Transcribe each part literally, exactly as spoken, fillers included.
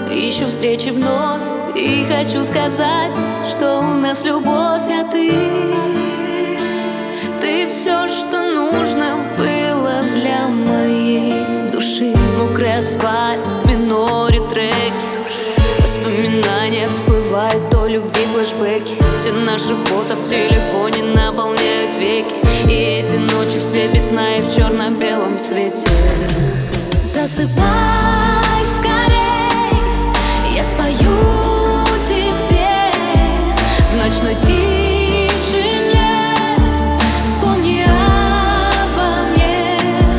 ищу встречи вновь. И хочу сказать, что у нас любовь, а ты Ты все, что нужно было для моей души. Мокрый асфальт, в миноре треки, воспоминания всплывают о любви, флешбеки. Те наши фото в телефоне наполняют веки, и эти ночи все без сна и в черно-белом свете. Засыпай скорей, я спою тебе в ночной тишине. Вспомни обо мне.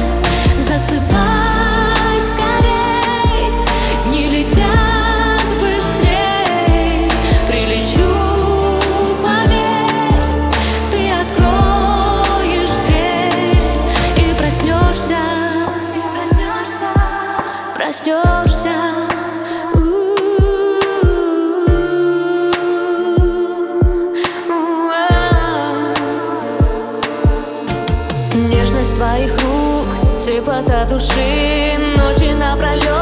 Засыпай скорей, дни летят быстрей. Прилечу, поверь, ты откроешь дверь и проснешься. Проснешься. Нежность твоих рук, теплота души, ночи напролет.